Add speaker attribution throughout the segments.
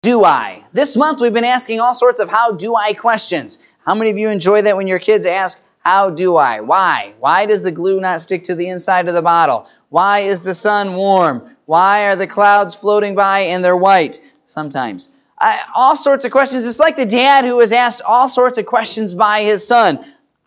Speaker 1: do I? This month we've been asking all sorts of how do I questions. How many of you enjoy that when your kids ask, how do I? Why? Why does the glue not stick to the inside of the bottle? Why is the sun warm? Why are the clouds floating by and they're white? Sometimes. All sorts of questions. It's like the dad who was asked all sorts of questions by his son.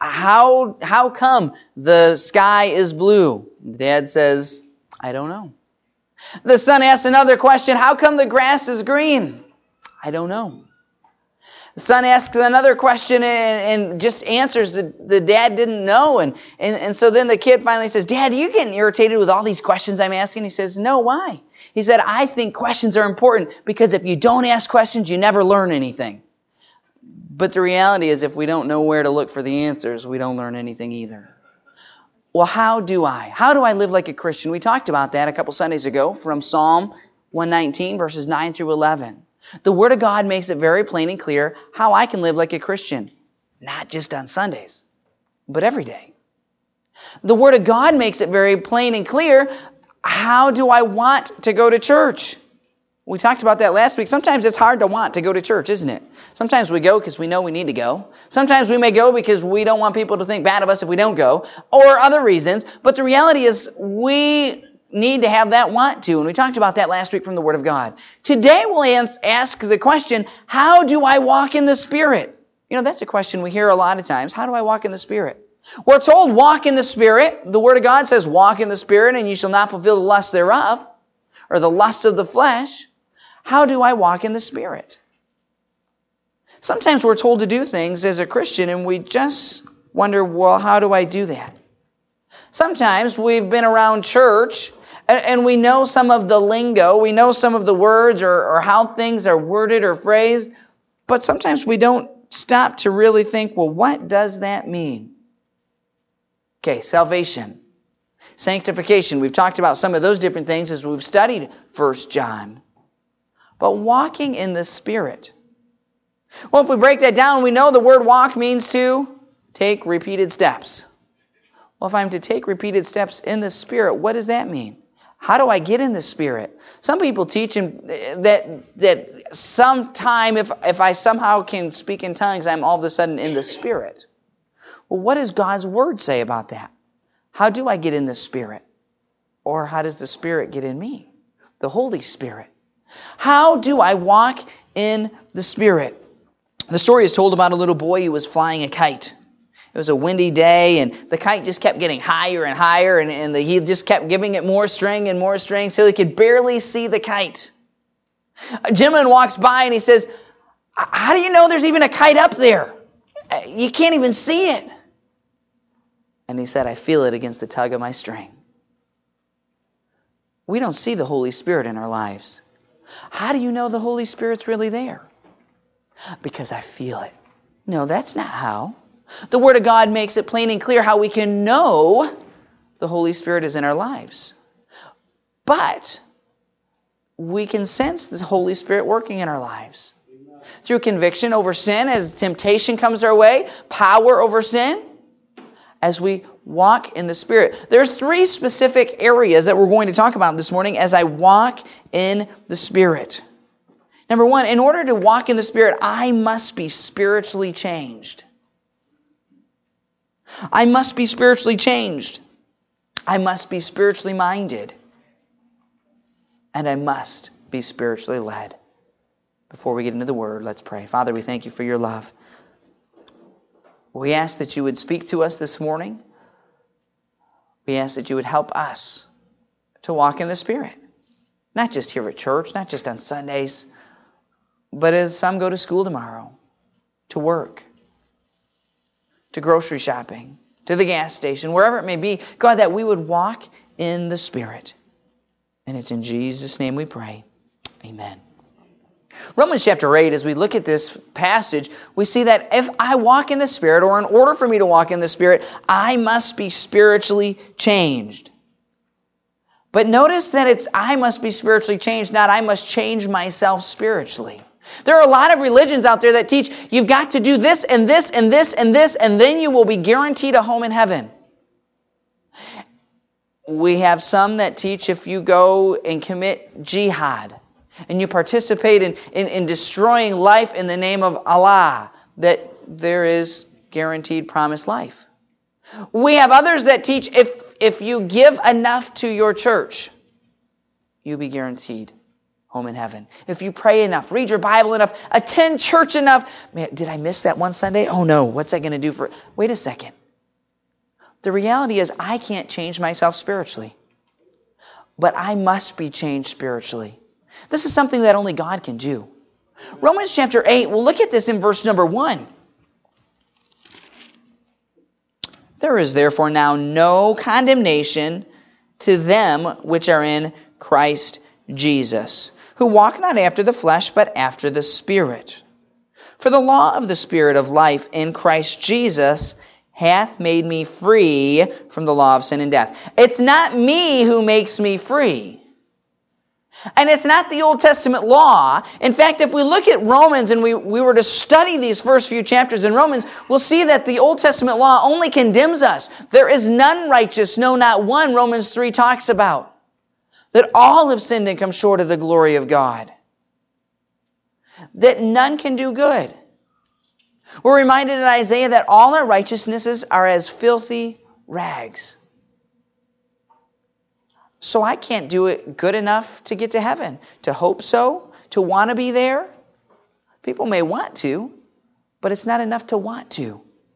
Speaker 1: How come the sky is blue? The dad says, I don't know. The son asks another question. How come the grass is green? I don't know. The son asks another question and just answers the dad didn't know. And so then the kid finally says, Dad, are you getting irritated with all these questions I'm asking? He says, no, why? He said, I think questions are important because if you don't ask questions, you never learn anything. But the reality is if we don't know where to look for the answers, we don't learn anything either. Well, how do I live like a Christian? We talked about that a couple Sundays ago from Psalm 119, verses 9 through 11. The Word of God makes it very plain and clear how I can live like a Christian. Not just on Sundays, but every day. The Word of God makes it very plain and clear how do I want to go to church. We talked about that last week. Sometimes it's hard to want to go to church, isn't it? Sometimes we go because we know we need to go. Sometimes we may go because we don't want people to think bad of us if we don't go, or other reasons. But the reality is we need to have that want to, and we talked about that last week from the Word of God. Today we'll ask the question, how do I walk in the Spirit? You know, that's a question we hear a lot of times. How do I walk in the Spirit? We're told walk in the Spirit. The Word of God says walk in the Spirit and you shall not fulfill the lust thereof, or the lust of the flesh. How do I walk in the Spirit? Sometimes we're told to do things as a Christian and we just wonder, well, how do I do that? Sometimes we've been around church and we know some of the lingo, we know some of the words or how things are worded or phrased, but sometimes we don't stop to really think, well, what does that mean? Okay, salvation, sanctification. We've talked about some of those different things as we've studied 1 John. But walking in the Spirit. Well, if we break that down, we know the word walk means to take repeated steps. Well, if I'm to take repeated steps in the Spirit, what does that mean? How do I get in the Spirit? Some people teach that sometime if I somehow can speak in tongues, I'm all of a sudden in the Spirit. Well, what does God's Word say about that? How do I get in the Spirit? Or how does the Spirit get in me? The Holy Spirit. How do I walk in the Spirit? The story is told about a little boy who was flying a kite. It was a windy day, and the kite just kept getting higher and higher, and he just kept giving it more string and more string so he could barely see the kite. A gentleman walks by and he says, how do you know there's even a kite up there? You can't even see it. And he said, I feel it against the tug of my string. We don't see the Holy Spirit in our lives. How do you know the Holy Spirit's really there? Because I feel it. No, that's not how. The Word of God makes it plain and clear how we can know the Holy Spirit is in our lives. But we can sense the Holy Spirit working in our lives. Through conviction over sin, as temptation comes our way, power over sin, as we walk in the Spirit. There's 3 specific areas that we're going to talk about this morning as I walk in the Spirit. Number 1, in order to walk in the Spirit, I must be spiritually changed. I must be spiritually changed. I must be spiritually minded. And I must be spiritually led. Before we get into the Word, let's pray. Father, we thank you for your love. We ask that you would speak to us this morning. We ask that you would help us to walk in the Spirit. Not just here at church, not just on Sundays, but as some go to school tomorrow, to work, to grocery shopping, to the gas station, wherever it may be. God, that we would walk in the Spirit. And it's in Jesus' name we pray. Amen. Romans chapter 8, as we look at this passage, we see that if I walk in the Spirit, or in order for me to walk in the Spirit, I must be spiritually changed. But notice that it's I must be spiritually changed, not I must change myself spiritually. There are a lot of religions out there that teach you've got to do this and this and this and this, and then you will be guaranteed a home in heaven. We have some that teach if you go and commit jihad, and you participate in destroying life in the name of Allah, that there is guaranteed promised life. We have others that teach if you give enough to your church, you'll be guaranteed home in heaven. If you pray enough, read your Bible enough, attend church enough. Man, did I miss that one Sunday? Oh no, what's that going to do for... Wait a second. The reality is I can't change myself spiritually. But I must be changed spiritually. This is something that only God can do. Romans chapter 8, we'll look at this in verse number 1. There is therefore now no condemnation to them which are in Christ Jesus, who walk not after the flesh, but after the Spirit. For the law of the Spirit of life in Christ Jesus hath made me free from the law of sin and death. It's not me who makes me free. And it's not the Old Testament law. In fact, if we look at Romans and we were to study these first few chapters in Romans, we'll see that the Old Testament law only condemns us. There is none righteous, no, not one, Romans 3 talks about. That all have sinned and come short of the glory of God. That none can do good. We're reminded in Isaiah that all our righteousnesses are as filthy rags. So I can't do it good enough to get to heaven, to hope so, to want to be there. People may want to, but it's not enough to want to.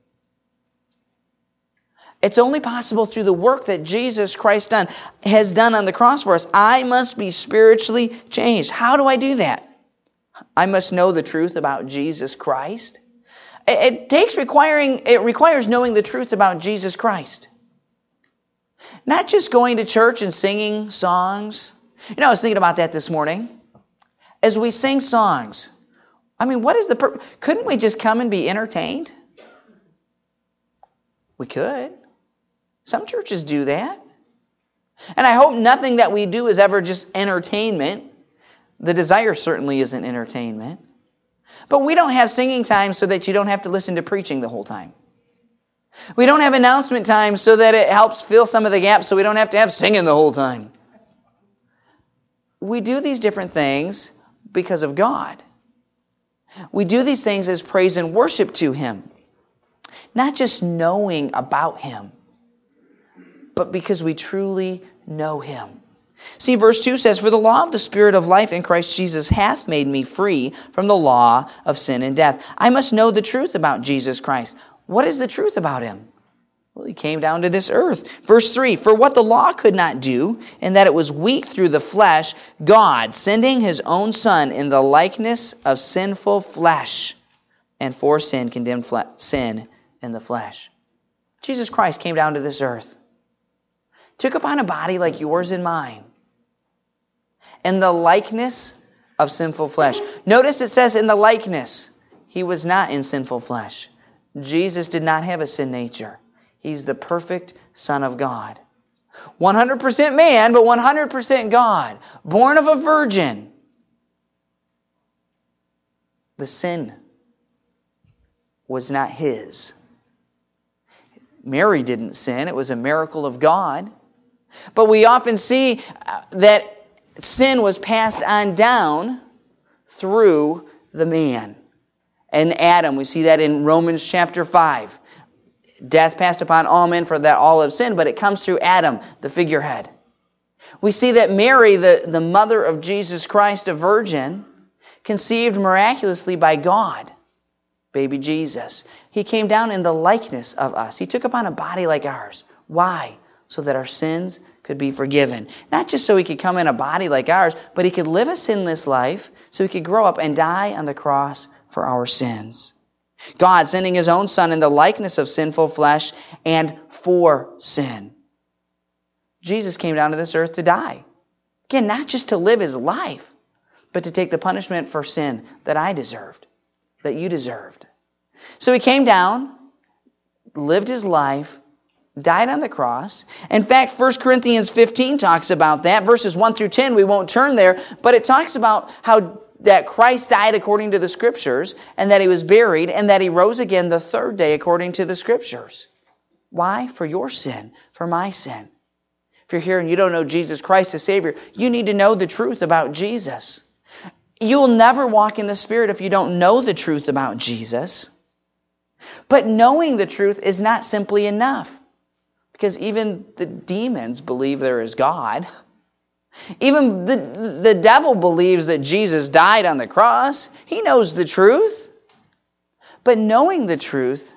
Speaker 1: It's only possible through the work that Jesus Christ has done on the cross for us. I must be spiritually changed. How do I do that? I must know the truth about Jesus Christ. It requires knowing the truth about Jesus Christ. Not just going to church and singing songs. I was thinking about that this morning. As we sing songs, what is the purpose? Couldn't we just come and be entertained? We could. Some churches do that. And I hope nothing that we do is ever just entertainment. The desire certainly isn't entertainment. But we don't have singing time so that you don't have to listen to preaching the whole time. We don't have announcement time so that it helps fill some of the gaps so we don't have to have singing the whole time. We do these different things because of God. We do these things as praise and worship to Him. Not just knowing about Him, but because we truly know Him. See, verse 2 says, For the law of the Spirit of life in Christ Jesus hath made me free from the law of sin and death. I must know the truth about Jesus Christ. What is the truth about Him? Well, He came down to this earth. Verse 3, For what the law could not do, in that it was weak through the flesh, God, sending His own Son in the likeness of sinful flesh, and for sin condemned sin in the flesh. Jesus Christ came down to this earth, took upon a body like yours and mine, in the likeness of sinful flesh. Notice it says in the likeness. He was not in sinful flesh. Jesus did not have a sin nature. He's the perfect Son of God. 100% man, but 100% God. Born of a virgin. The sin was not His. Mary didn't sin. It was a miracle of God. But we often see that sin was passed on down through the man. And Adam, we see that in Romans chapter 5. Death passed upon all men for that all have sinned, but it comes through Adam, the figurehead. We see that Mary, the mother of Jesus Christ, a virgin, conceived miraculously by God, baby Jesus. He came down in the likeness of us. He took upon a body like ours. Why? So that our sins could be forgiven. Not just so He could come in a body like ours, but He could live a sinless life so He could grow up and die on the cross for our sins. God sending His own Son in the likeness of sinful flesh and for sin. Jesus came down to this earth to die. Again, not just to live His life, but to take the punishment for sin that I deserved, that you deserved. So He came down, lived His life, died on the cross. In fact, 1 Corinthians 15 talks about that. Verses 1 through 10, we won't turn there, but it talks about how that Christ died according to the Scriptures, and that He was buried, and that He rose again the third day according to the Scriptures. Why? For your sin, for my sin. If you're here and you don't know Jesus Christ as Savior, you need to know the truth about Jesus. You'll never walk in the Spirit if you don't know the truth about Jesus. But knowing the truth is not simply enough. Because even the demons believe there is God. Even the devil believes that Jesus died on the cross. He knows the truth. But knowing the truth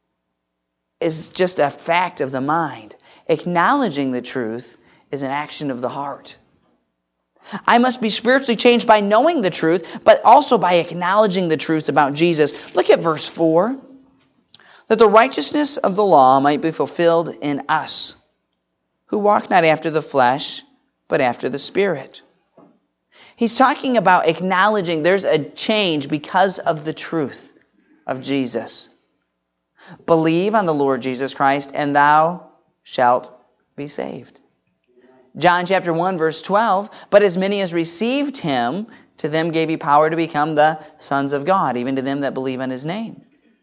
Speaker 1: is just a fact of the mind. Acknowledging the truth is an action of the heart. I must be spiritually changed by knowing the truth, but also by acknowledging the truth about Jesus. Look at verse 4. That the righteousness of the law might be fulfilled in us, who walk not after the flesh, but after the Spirit. He's talking about acknowledging there's a change because of the truth of Jesus. Believe on the Lord Jesus Christ, and thou shalt be saved. John chapter 1, verse 12, but as many as received him, to them gave he power to become the sons of God, even to them that believe on his name.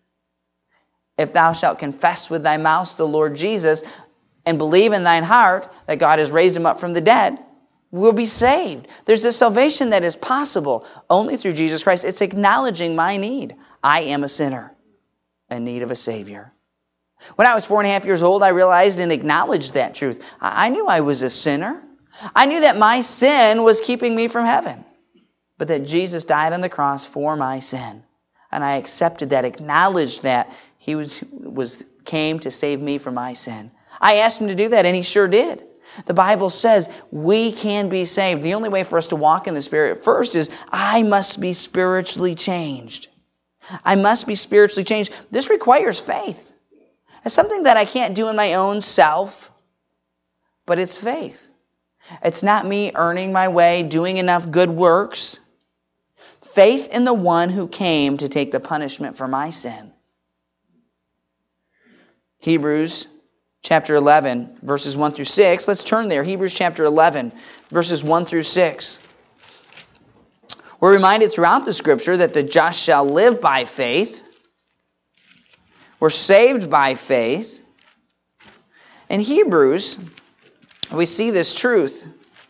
Speaker 1: If thou shalt confess with thy mouth the Lord Jesus, and believe in thine heart that God has raised him up from the dead, will be saved. There's a salvation that is possible only through Jesus Christ. It's acknowledging my need. I am a sinner in need of a Savior. When I was 4.5 years old, I realized and acknowledged that truth. I knew I was a sinner. I knew that my sin was keeping me from heaven, but that Jesus died on the cross for my sin. And I accepted that, acknowledged that he came to save me from my sin. I asked him to do that, and he sure did. The Bible says we can be saved. The only way for us to walk in the Spirit first is I must be spiritually changed. I must be spiritually changed. This requires faith. It's something that I can't do in my own self, but it's faith. It's not me earning my way, doing enough good works. Faith in the one who came to take the punishment for my sin. Hebrews chapter 11, verses 1 through 6. Let's turn there. Hebrews chapter 11, verses 1 through 6. We're reminded throughout the Scripture that the just shall live by faith. We're saved by faith. In Hebrews, we see this truth.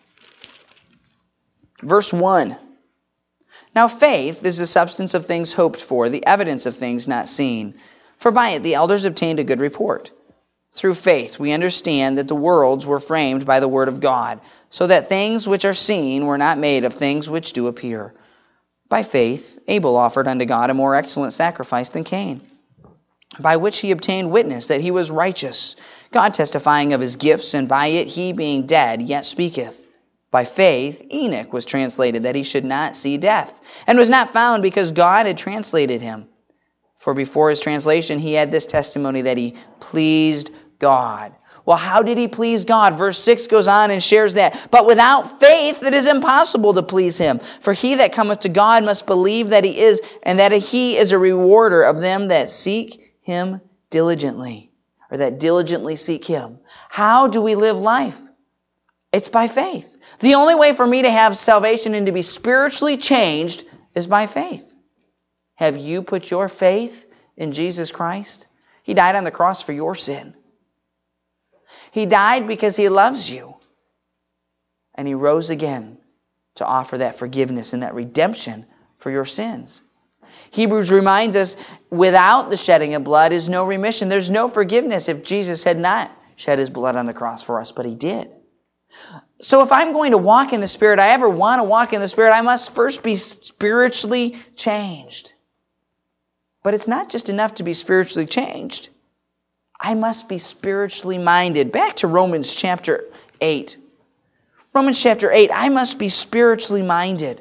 Speaker 1: Verse 1. Now faith is the substance of things hoped for, the evidence of things not seen. For by it the elders obtained a good report. Through faith we understand that the worlds were framed by the word of God, so that things which are seen were not made of things which do appear. By faith Abel offered unto God a more excellent sacrifice than Cain, by which he obtained witness that he was righteous, God testifying of his gifts, and by it he being dead yet speaketh. By faith Enoch was translated that he should not see death, and was not found because God had translated him. For before his translation he had this testimony that he pleased God. Well, how did he please God? Verse 6 goes on and shares that. But without faith it is impossible to please him. For he that cometh to God must believe that he is, and that he is a rewarder of them that seek him diligently, or that diligently seek him. How do we live life? It's by faith. The only way for me to have salvation and to be spiritually changed is by faith. Have you put your faith in Jesus Christ? He died on the cross for your sin. He died because he loves you. And he rose again to offer that forgiveness and that redemption for your sins. Hebrews reminds us, without the shedding of blood is no remission. There's no forgiveness if Jesus had not shed his blood on the cross for us, but he did. So if I'm going to walk in the Spirit, I ever want to walk in the Spirit, I must first be spiritually changed. But it's not just enough to be spiritually changed. I must be spiritually minded. Back to Romans chapter 8. Romans chapter 8, I must be spiritually minded.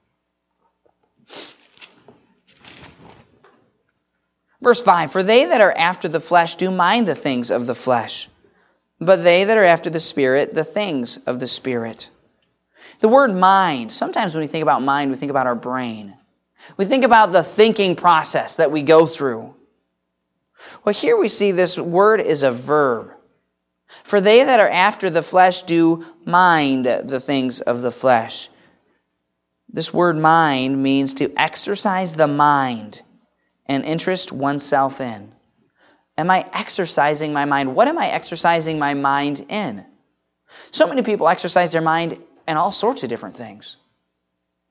Speaker 1: Verse 5, for they that are after the flesh do mind the things of the flesh, but they that are after the Spirit, the things of the Spirit. The word mind, sometimes when we think about mind, we think about our brain. We think about the thinking process that we go through. Well, here we see this word is a verb. For they that are after the flesh do mind the things of the flesh. This word mind means to exercise the mind and interest oneself in. Am I exercising my mind? What am I exercising my mind in? So many people exercise their mind in all sorts of different things.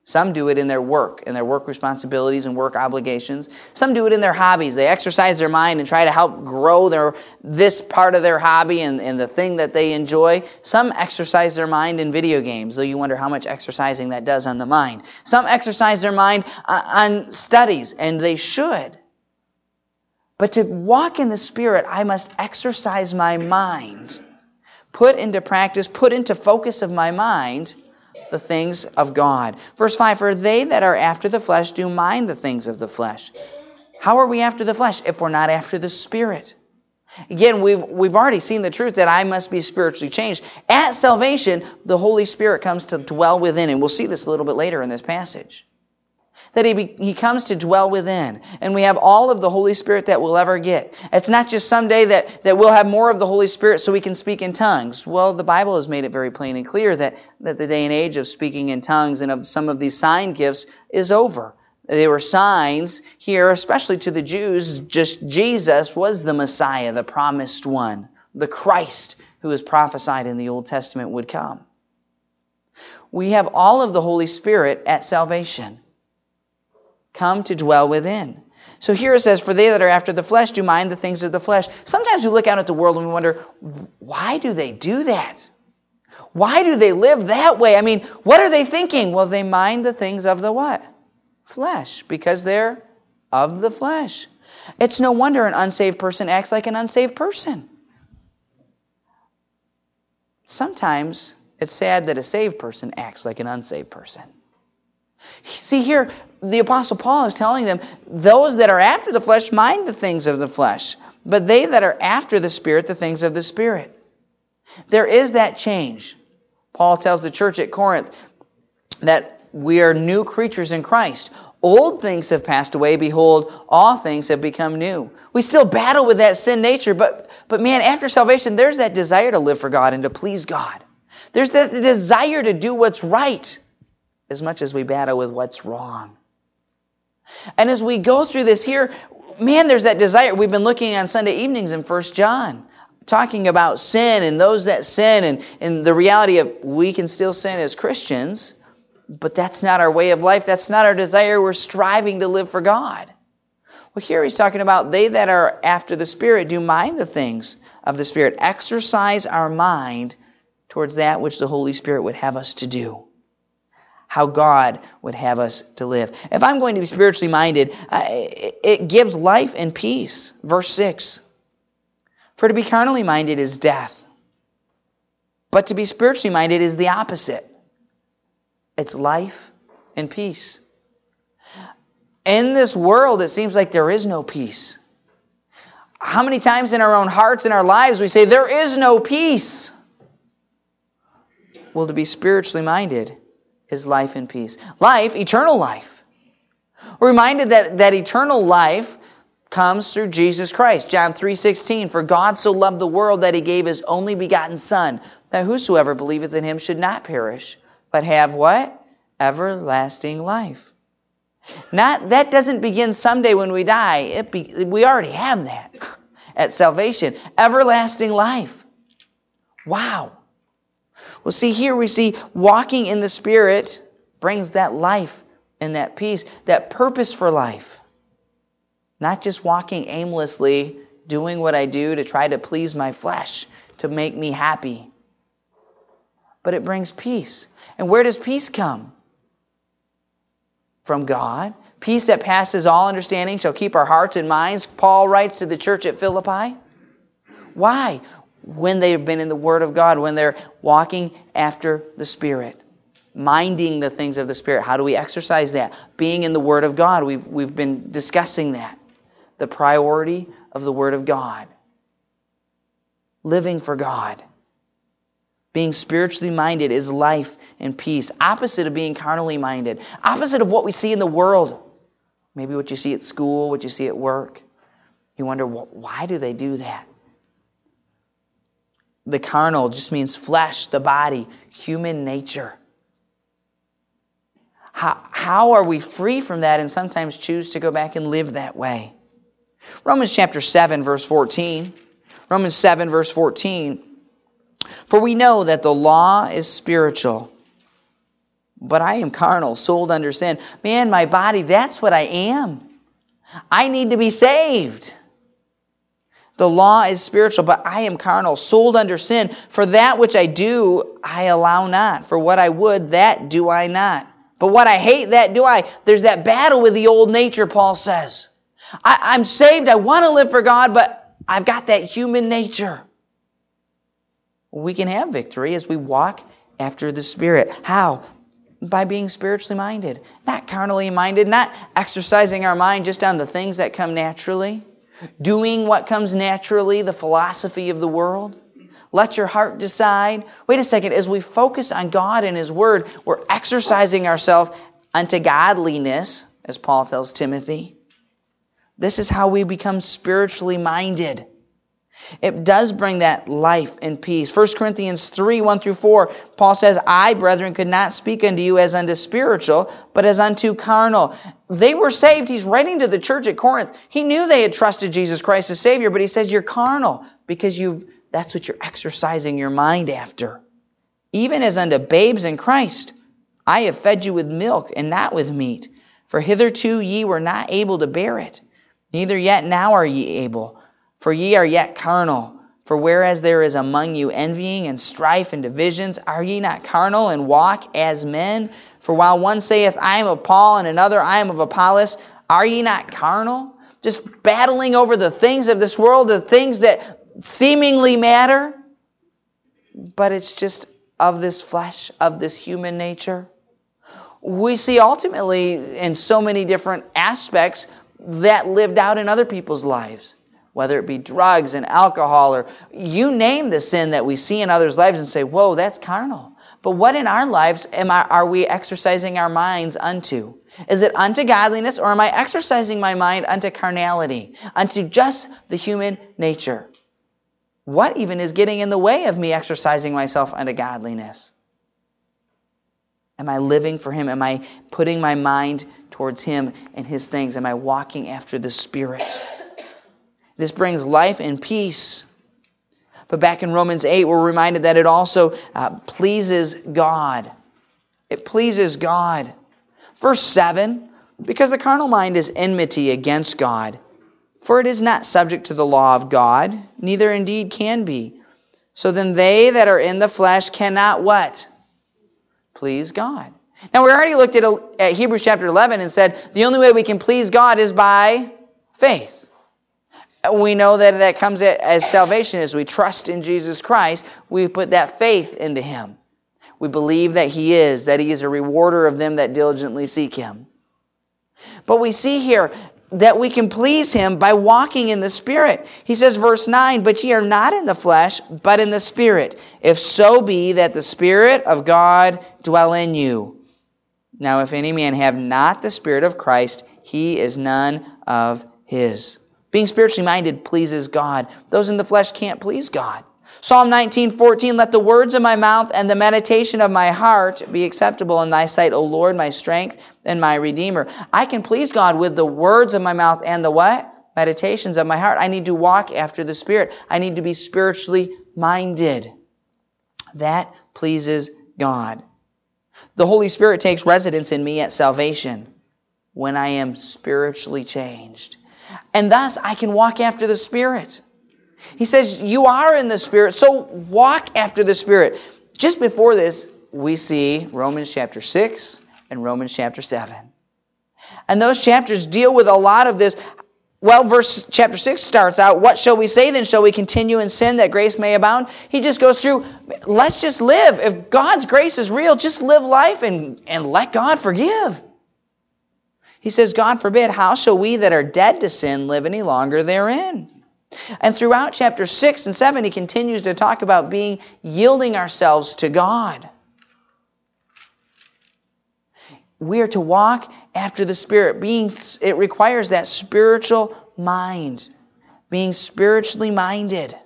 Speaker 1: Some do it in their work responsibilities and work obligations. Some do it in their hobbies. They exercise their mind and try to help grow this part of their hobby and the thing that they enjoy. Some exercise their mind in video games, though you wonder how much exercising that does on the mind. Some exercise their mind on studies, and they should. But to walk in the Spirit, I must exercise my mind. Put into practice, put into focus of my mind the things of God. Verse 5, for they that are after the flesh do mind the things of the flesh. How are we after the flesh if we're not after the Spirit? Again, we've already seen the truth that I must be spiritually changed. At salvation, the Holy Spirit comes to dwell within, and we'll see this a little bit later in this passage. That He comes to dwell within. And we have all of the Holy Spirit that we'll ever get. It's not just someday that we'll have more of the Holy Spirit so we can speak in tongues. Well, the Bible has made it very plain and clear that the day and age of speaking in tongues and of some of these sign gifts is over. They were signs here, especially to the Jews. Just Jesus was the Messiah, the promised one, the Christ who was prophesied in the Old Testament would come. We have all of the Holy Spirit at salvation. Come to dwell within. So here it says, for they that are after the flesh do mind the things of the flesh. Sometimes we look out at the world and we wonder, why do they do that? Why do they live that way? I mean, what are they thinking? Well, they mind the things of the what? Flesh. Because they're of the flesh. It's no wonder an unsaved person acts like an unsaved person. Sometimes it's sad that a saved person acts like an unsaved person. See here, the Apostle Paul is telling them, those that are after the flesh mind the things of the flesh, but they that are after the Spirit, the things of the Spirit. There is that change. Paul tells the church at Corinth that we are new creatures in Christ. Old things have passed away. Behold, all things have become new. We still battle with that sin nature, but man, after salvation, there's that desire to live for God and to please God. There's that desire to do what's right, as much as we battle with what's wrong. And as we go through this here, man, there's that desire. We've been looking on Sunday evenings in 1 John, talking about sin and those that sin and the reality of we can still sin as Christians, but that's not our way of life. That's not our desire. We're striving to live for God. Well, here he's talking about they that are after the Spirit do mind the things of the Spirit. Exercise our mind towards that which the Holy Spirit would have us to do. How God would have us to live. If I'm going to be spiritually minded, it gives life and peace. Verse 6. For to be carnally minded is death. But to be spiritually minded is the opposite. It's life and peace. In this world, it seems like there is no peace. How many times in our own hearts and our lives we say, there is no peace? Well, to be spiritually minded is life and peace. Life, eternal life. We're reminded that eternal life comes through Jesus Christ. John 3:16, for God so loved the world that He gave His only begotten Son, that whosoever believeth in Him should not perish, but have what? Everlasting life. That doesn't begin someday when we die. We already have that at salvation. Everlasting life. Wow. Well, see, here we see walking in the Spirit brings that life and that peace, that purpose for life. Not just walking aimlessly, doing what I do to try to please my flesh, to make me happy. But it brings peace. And where does peace come? From God. Peace that passes all understanding shall keep our hearts and minds, Paul writes to the church at Philippi. Why? When they've been in the Word of God, when they're walking after the Spirit, minding the things of the Spirit. How do we exercise that? Being in the Word of God. We've been discussing that. The priority of the Word of God. Living for God. Being spiritually minded is life and peace. Opposite of being carnally minded. Opposite of what we see in the world. Maybe what you see at school, what you see at work. You wonder, why do they do that? The carnal just means flesh, the body, human nature. How are we free from that and sometimes choose to go back and live that way? Romans chapter 7, verse 14. Romans 7, verse 14. For we know that the law is spiritual, but I am carnal, sold under sin. Man, my body, that's what I am. I need to be saved. The law is spiritual, but I am carnal, sold under sin. For that which I do, I allow not. For what I would, that do I not. But what I hate, that do I. There's that battle with the old nature, Paul says. I'm saved, I want to live for God, but I've got that human nature. We can have victory as we walk after the Spirit. How? By being spiritually minded. Not carnally minded, not exercising our mind just on the things that come naturally. Doing what comes naturally, the philosophy of the world. Let your heart decide. Wait a second, as we focus on God and His Word, we're exercising ourselves unto godliness, as Paul tells Timothy. This is how we become spiritually minded. It does bring that life and peace. 1 Corinthians 3, 1 through 4, Paul says, I, brethren, could not speak unto you as unto spiritual, but as unto carnal. They were saved. He's writing to the church at Corinth. He knew they had trusted Jesus Christ as Savior, but he says you're carnal because that's what you're exercising your mind after. Even as unto babes in Christ, I have fed you with milk and not with meat. For hitherto ye were not able to bear it, neither yet now are ye able. For ye are yet carnal. For whereas there is among you envying and strife and divisions, are ye not carnal and walk as men? For while one saith, I am of Paul, and another, I am of Apollos, are ye not carnal? Just battling over the things of this world, the things that seemingly matter, but it's just of this flesh, of this human nature. We see ultimately in so many different aspects that lived out in other people's lives. Whether it be drugs and alcohol, or you name the sin that we see in others' lives and say, whoa, that's carnal. But what in our lives are we exercising our minds unto? Is it unto godliness, or am I exercising my mind unto carnality, unto just the human nature? What even is getting in the way of me exercising myself unto godliness? Am I living for Him? Am I putting my mind towards Him and His things? Am I walking after the Spirit? This brings life and peace. But back in Romans 8, we're reminded that it also pleases God. It pleases God. Verse 7, because the carnal mind is enmity against God, for it is not subject to the law of God, neither indeed can be. So then they that are in the flesh cannot what? Please God. Now we already looked at Hebrews chapter 11 and said the only way we can please God is by faith. We know that comes as salvation. As we trust in Jesus Christ, we put that faith into Him. We believe that He is a rewarder of them that diligently seek Him. But we see here that we can please Him by walking in the Spirit. He says, verse 9, but ye are not in the flesh, but in the Spirit, if so be that the Spirit of God dwell in you. Now if any man have not the Spirit of Christ, he is none of His. Being spiritually minded pleases God. Those in the flesh can't please God. Psalm 19:14, let the words of my mouth and the meditation of my heart be acceptable in thy sight, O Lord, my strength and my Redeemer. I can please God with the words of my mouth and the what? Meditations of my heart. I need to walk after the Spirit. I need to be spiritually minded. That pleases God. The Holy Spirit takes residence in me at salvation when I am spiritually changed. And thus, I can walk after the Spirit. He says, you are in the Spirit, so walk after the Spirit. Just before this, we see Romans chapter 6 and Romans chapter 7. And those chapters deal with a lot of this. Well, chapter 6 starts out, what shall we say then? Shall we continue in sin that grace may abound? He just goes through, let's just live. If God's grace is real, just live life and let God forgive. He says, God forbid, how shall we that are dead to sin live any longer therein? And throughout chapter 6 and 7, he continues to talk about yielding ourselves to God. We are to walk after the Spirit. It requires that spiritual mind, being spiritually minded.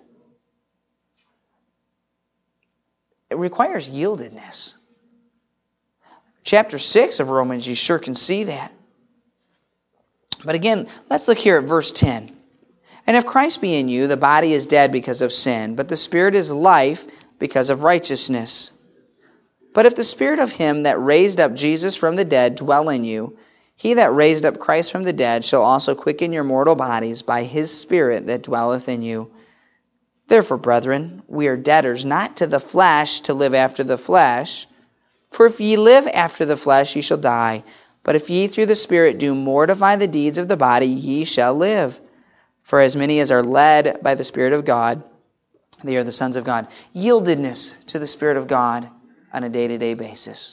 Speaker 1: It requires yieldedness. Chapter 6 of Romans, you sure can see that. But again, let's look here at verse 10. And if Christ be in you, the body is dead because of sin, but the Spirit is life because of righteousness. But if the Spirit of him that raised up Jesus from the dead dwell in you, he that raised up Christ from the dead shall also quicken your mortal bodies by his Spirit that dwelleth in you. Therefore, brethren, we are debtors not to the flesh to live after the flesh. For if ye live after the flesh, ye shall die. But if ye through the Spirit do mortify the deeds of the body, ye shall live. For as many as are led by the Spirit of God, they are the sons of God. Yieldedness to the Spirit of God on a day-to-day basis.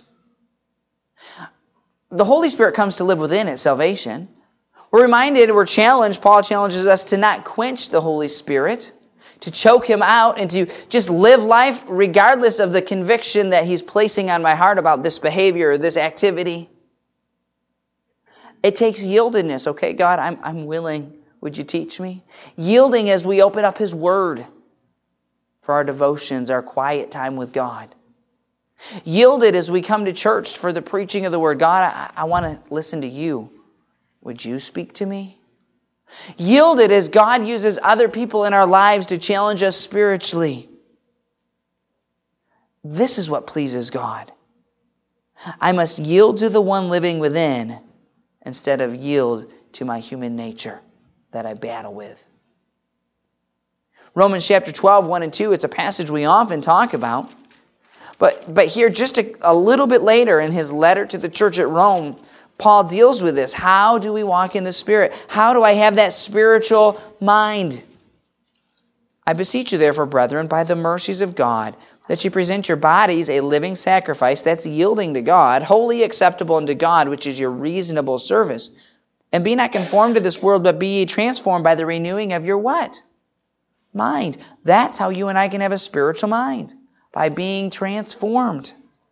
Speaker 1: The Holy Spirit comes to live within at salvation. We're challenged, Paul challenges us to not quench the Holy Spirit, to choke him out, and to just live life regardless of the conviction that he's placing on my heart about this behavior or this activity. It takes yieldedness. Okay, God, I'm willing. Would you teach me? Yielding as we open up his word for our devotions, our quiet time with God. Yielded as we come to church for the preaching of the word. God, I want to listen to you. Would you speak to me? Yielded as God uses other people in our lives to challenge us spiritually. This is what pleases God. I must yield to the one living within instead of yield to my human nature that I battle with. Romans chapter 12, 1 and 2, it's a passage we often talk about. But here, just a little bit later in his letter to the church at Rome, Paul deals with this. How do we walk in the Spirit? How do I have that spiritual mind? I beseech you, therefore, brethren, by the mercies of God, that you present your bodies a living sacrifice, that's yielding to God, wholly acceptable unto God, which is your reasonable service. And be not conformed to this world, but be ye transformed by the renewing of your what? Mind. That's how you and I can have a spiritual mind. By being transformed.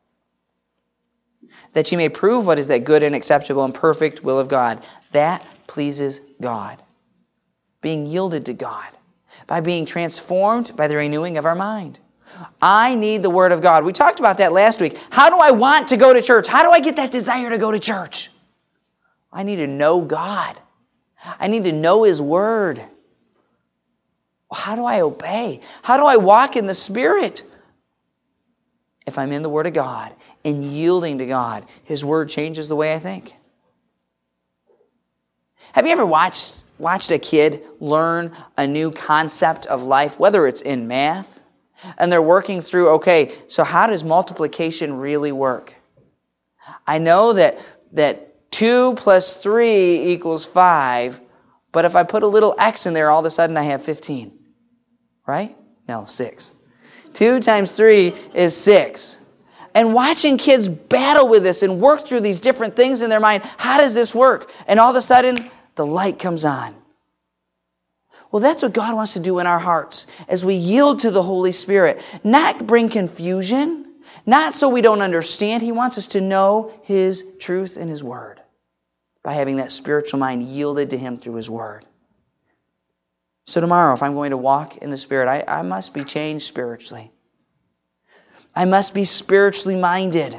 Speaker 1: That you may prove what is that good and acceptable and perfect will of God. That pleases God. Being yielded to God. By being transformed by the renewing of our mind. I need the Word of God. We talked about that last week. How do I want to go to church? How do I get that desire to go to church? I need to know God. I need to know His Word. How do I obey? How do I walk in the Spirit? If I'm in the Word of God and yielding to God, His Word changes the way I think. Have you ever watched a kid learn a new concept of life, whether it's in math, and they're working through, okay, so how does multiplication really work? I know that 2 plus 3 equals 5, but if I put a little x in there, all of a sudden I have 15. Right? No, 6. 2 times 3 is 6. And watching kids battle with this and work through these different things in their mind, how does this work? And all of a sudden, the light comes on. Well, that's what God wants to do in our hearts as we yield to the Holy Spirit. Not bring confusion, not so we don't understand. He wants us to know His truth and His Word by having that spiritual mind yielded to Him through His Word. So tomorrow, if I'm going to walk in the Spirit, I must be changed spiritually. I must be spiritually minded.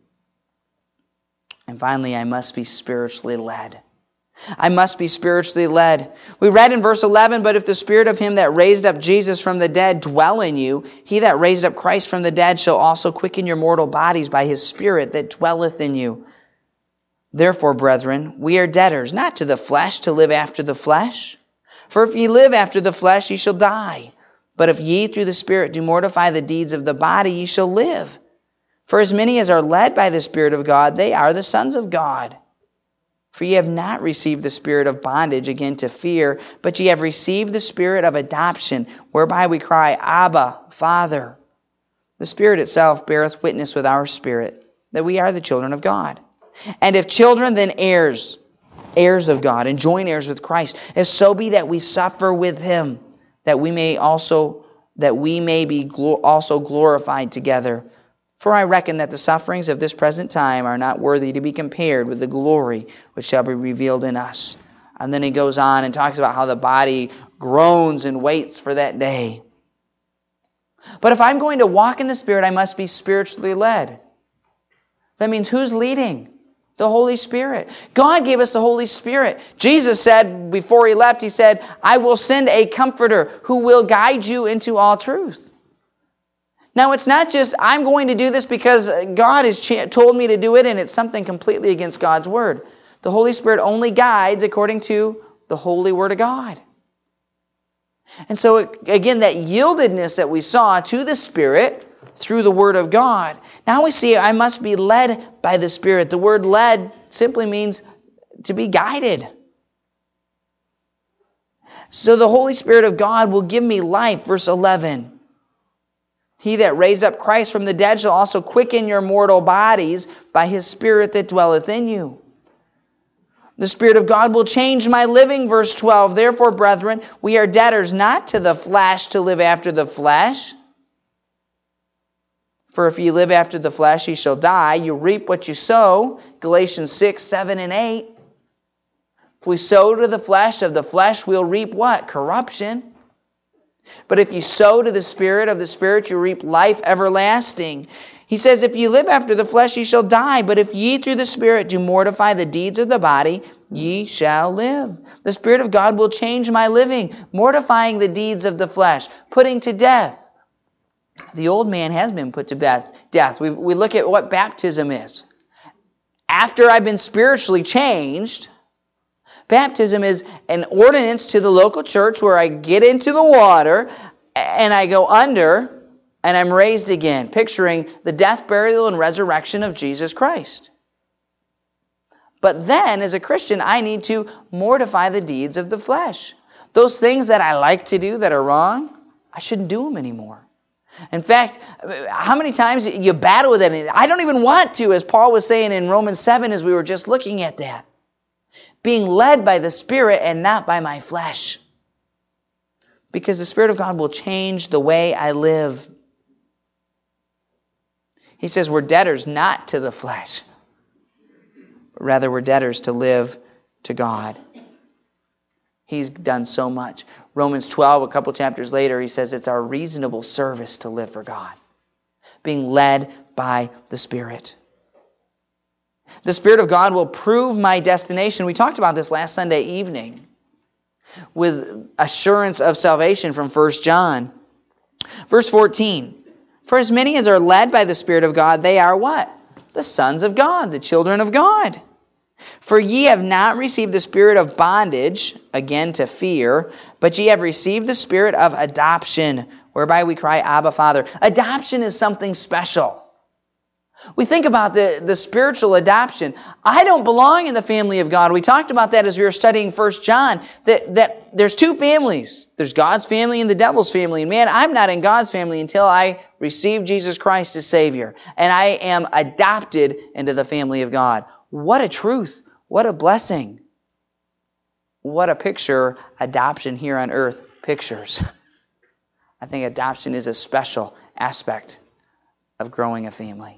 Speaker 1: And finally, I must be spiritually led. I must be spiritually led. We read in verse 11, but if the Spirit of Him that raised up Jesus from the dead dwell in you, He that raised up Christ from the dead shall also quicken your mortal bodies by His Spirit that dwelleth in you. Therefore, brethren, we are debtors, not to the flesh, to live after the flesh. For if ye live after the flesh, ye shall die. But if ye through the Spirit do mortify the deeds of the body, ye shall live. For as many as are led by the Spirit of God, they are the sons of God. For ye have not received the spirit of bondage again to fear, but ye have received the Spirit of adoption, whereby we cry, Abba, Father. The Spirit itself beareth witness with our spirit, that we are the children of God. And if children, then heirs, heirs of God, and joint heirs with Christ, if so be that we suffer with Him, that we may be also glorified together. For I reckon that the sufferings of this present time are not worthy to be compared with the glory which shall be revealed in us. And then he goes on and talks about how the body groans and waits for that day. But if I'm going to walk in the Spirit, I must be spiritually led. That means who's leading? The Holy Spirit. God gave us the Holy Spirit. Jesus said, before He left, He said, I will send a Comforter who will guide you into all truth. Now, it's not just, I'm going to do this because God has told me to do it, and it's something completely against God's Word. The Holy Spirit only guides according to the holy Word of God. And so, again, that yieldedness that we saw to the Spirit through the Word of God. Now we see I must be led by the Spirit. The word led simply means to be guided. So the Holy Spirit of God will give me life. Verse 11. He that raised up Christ from the dead shall also quicken your mortal bodies by His Spirit that dwelleth in you. The Spirit of God will change my living. Verse 12. Therefore, brethren, we are debtors not to the flesh to live after the flesh. For if ye live after the flesh, ye shall die. You reap what you sow. Galatians 6, 7, and 8. If we sow to the flesh, of the flesh we'll reap what? Corruption. But if you sow to the Spirit, of the Spirit you reap life everlasting. He says, if ye live after the flesh, ye shall die. But if ye through the Spirit do mortify the deeds of the body, ye shall live. The Spirit of God will change my living, mortifying the deeds of the flesh, putting to death. The old man has been put to death. We look at what baptism is. After I've been spiritually changed, baptism is an ordinance to the local church where I get into the water and I go under and I'm raised again, picturing the death, burial, and resurrection of Jesus Christ. But then, as a Christian, I need to mortify the deeds of the flesh. Those things that I like to do that are wrong, I shouldn't do them anymore. In fact, how many times you battle with it? I don't even want to, as Paul was saying in Romans 7 as we were just looking at that. Being led by the Spirit and not by my flesh. Because the Spirit of God will change the way I live. He says we're debtors not to the flesh. But rather we're debtors to live to God. He's done so much. Romans 12, a couple chapters later, he says it's our reasonable service to live for God. Being led by the Spirit. The Spirit of God will prove my destination. We talked about this last Sunday evening with assurance of salvation from 1 John. Verse 14. For as many as are led by the Spirit of God, they are what? The sons of God, the children of God. For ye have not received the spirit of bondage, again to fear, but ye have received the Spirit of adoption, whereby we cry, Abba, Father. Adoption is something special. We think about the spiritual adoption. I don't belong in the family of God. We talked about that as we were studying 1 John, that there's two families. There's God's family and the devil's family. And man, I'm not in God's family until I receive Jesus Christ as Savior. And I am adopted into the family of God. What a truth. What a blessing. What a picture adoption here on earth pictures. I think adoption is a special aspect of growing a family.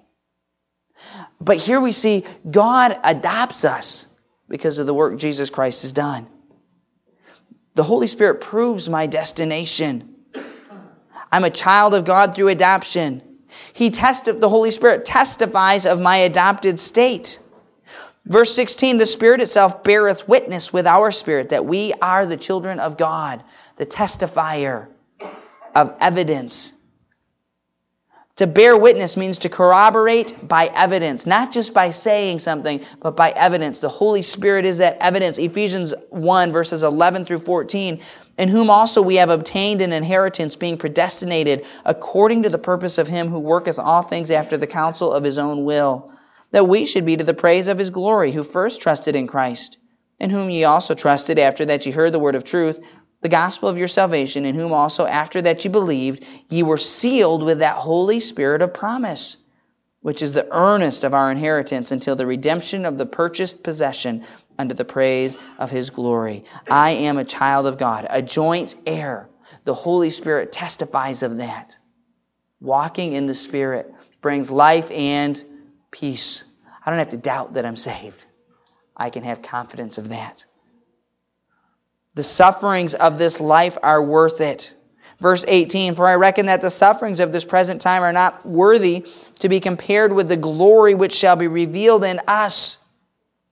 Speaker 1: But here we see God adopts us because of the work Jesus Christ has done. The Holy Spirit proves my destination. I'm a child of God through adoption. The Holy Spirit testifies of my adopted state. Verse 16, the Spirit itself beareth witness with our spirit that we are the children of God, the testifier of evidence. To bear witness means to corroborate by evidence, not just by saying something, but by evidence. The Holy Spirit is that evidence. Ephesians 1, verses 11 through 14, in whom also we have obtained an inheritance, being predestinated according to the purpose of Him who worketh all things after the counsel of His own will, that we should be to the praise of His glory, who first trusted in Christ, in whom ye also trusted after that ye heard the word of truth, the gospel of your salvation, in whom also after that ye believed, ye were sealed with that Holy Spirit of promise, which is the earnest of our inheritance until the redemption of the purchased possession unto the praise of His glory. I am a child of God, a joint heir. The Holy Spirit testifies of that. Walking in the Spirit brings life and peace. I don't have to doubt that I'm saved. I can have confidence of that. The sufferings of this life are worth it. Verse 18, for I reckon that the sufferings of this present time are not worthy to be compared with the glory which shall be revealed in us.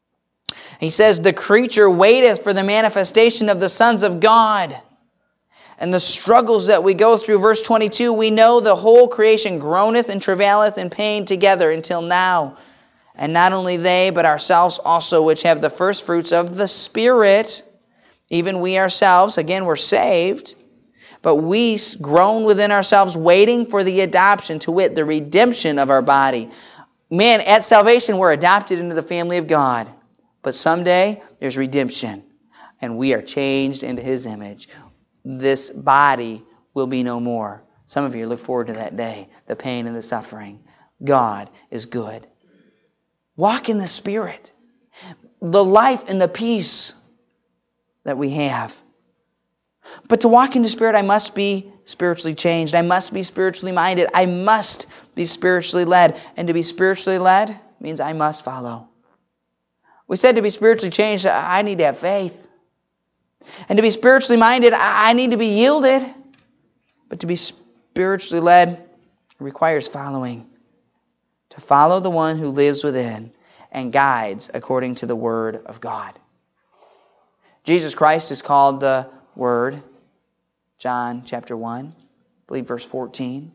Speaker 1: He says, the creature waiteth for the manifestation of the sons of God. and the struggles that we go through. Verse 22, we know the whole creation groaneth and travaileth in pain together until now. And not only they, but ourselves also, which have the first fruits of the Spirit, even we ourselves, again, we're saved, but we groan within ourselves, waiting for the adoption, to wit, the redemption of our body. Man, at salvation, we're adopted into the family of God. But someday, there's redemption, and we are changed into His image. This body will be no more. Some of you look forward to that day, the pain and the suffering. God is good. Walk in the Spirit. The life and the peace that we have. But to walk in the Spirit, I must be spiritually changed. I must be spiritually minded. I must be spiritually led. And to be spiritually led means I must follow. We said to be spiritually changed, I need to have faith. And to be spiritually minded, I need to be yielded. But to be spiritually led requires following. To follow the one who lives within and guides according to the Word of God. Jesus Christ is called the Word. John chapter 1, I believe verse 14.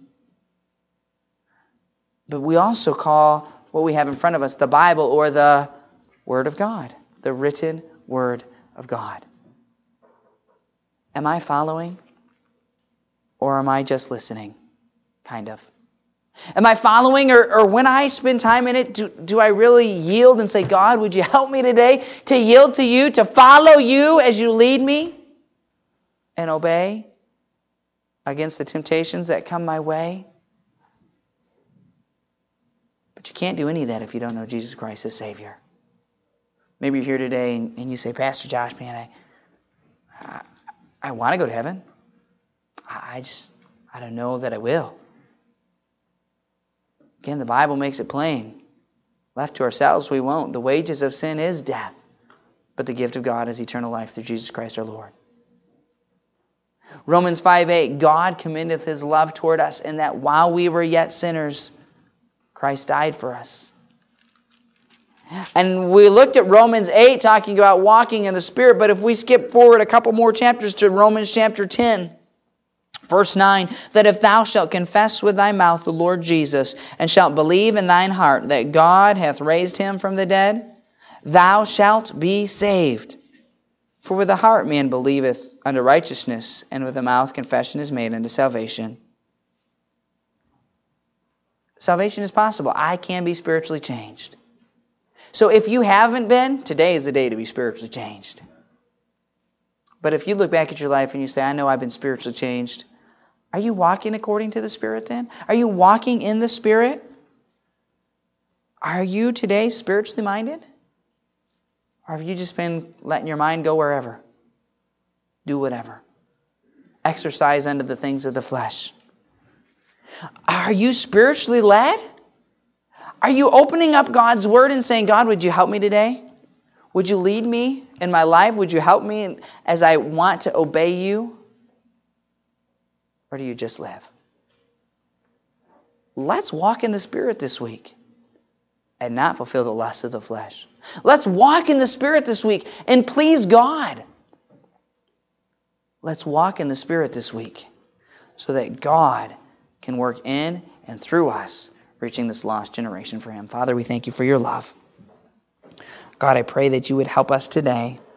Speaker 1: But we also call what we have in front of us the Bible, or the Word of God. The written Word of God. Am I following? Or am I just listening? Kind of. Am I following, or when I spend time in it, do I really yield and say, God, would you help me today to yield to you, to follow you as you lead me, and obey against the temptations that come my way? But you can't do any of that if you don't know Jesus Christ as Savior. Maybe you're here today and you say, Pastor Josh, man, I want to go to heaven. I don't know that I will. Again, the Bible makes it plain. Left to ourselves, we won't. The wages of sin is death, but the gift of God is eternal life through Jesus Christ our Lord. Romans 5:8, God commendeth His love toward us, in that while we were yet sinners, Christ died for us. And we looked at Romans 8 talking about walking in the Spirit, but if we skip forward a couple more chapters to Romans chapter 10, verse 9, that if thou shalt confess with thy mouth the Lord Jesus, and shalt believe in thine heart that God hath raised Him from the dead, thou shalt be saved. For with the heart man believeth unto righteousness, and with the mouth confession is made unto salvation. Salvation is possible. I can be spiritually changed. So if you haven't been, today is the day to be spiritually changed. But if you look back at your life and you say, I know I've been spiritually changed, are you walking according to the Spirit then? Are you walking in the Spirit? Are you today spiritually minded? Or have you just been letting your mind go wherever? Do whatever. Exercise unto the things of the flesh. Are you spiritually led? Are you opening up God's Word and saying, God, would you help me today? Would you lead me in my life? Would you help me as I want to obey you? Or do you just live? Let's walk in the Spirit this week and not fulfill the lusts of the flesh. Let's walk in the Spirit this week and please God. Let's walk in the Spirit this week so that God can work in and through us, reaching this lost generation for Him. Father, we thank you for your love. God, I pray that you would help us today